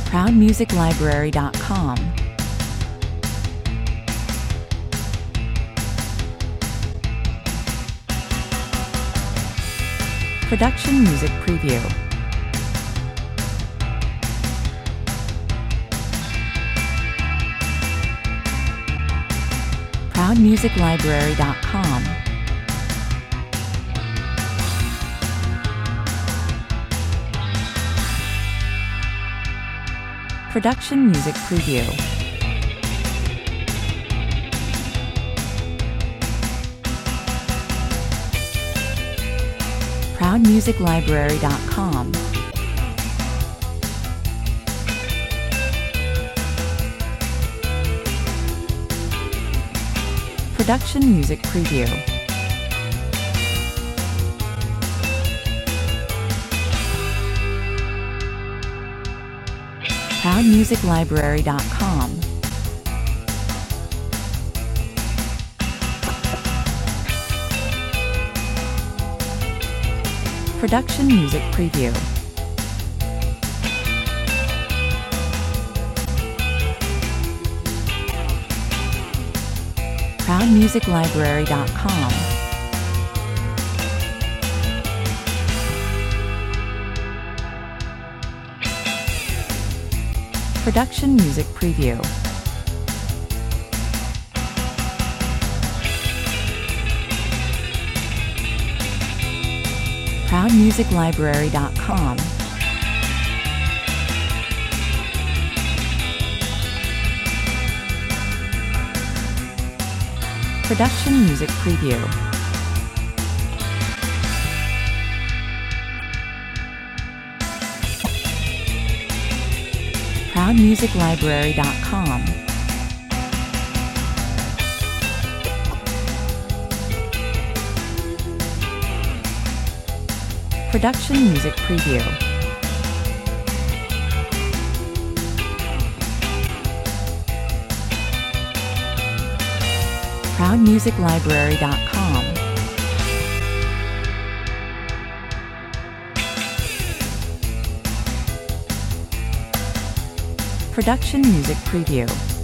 ProudMusicLibrary.com. Production Music Preview. ProudMusicLibrary.com. Production Music Preview. ProudMusicLibrary.com. Production Music Preview. ProudMusicLibrary.com. Production Music Preview. ProudMusicLibrary.com. Production Music Preview. ProudMusicLibrary.com. Production Music Preview. ProudMusicLibrary.com. Production Music Preview. ProudMusicLibrary.com. Production Music Preview.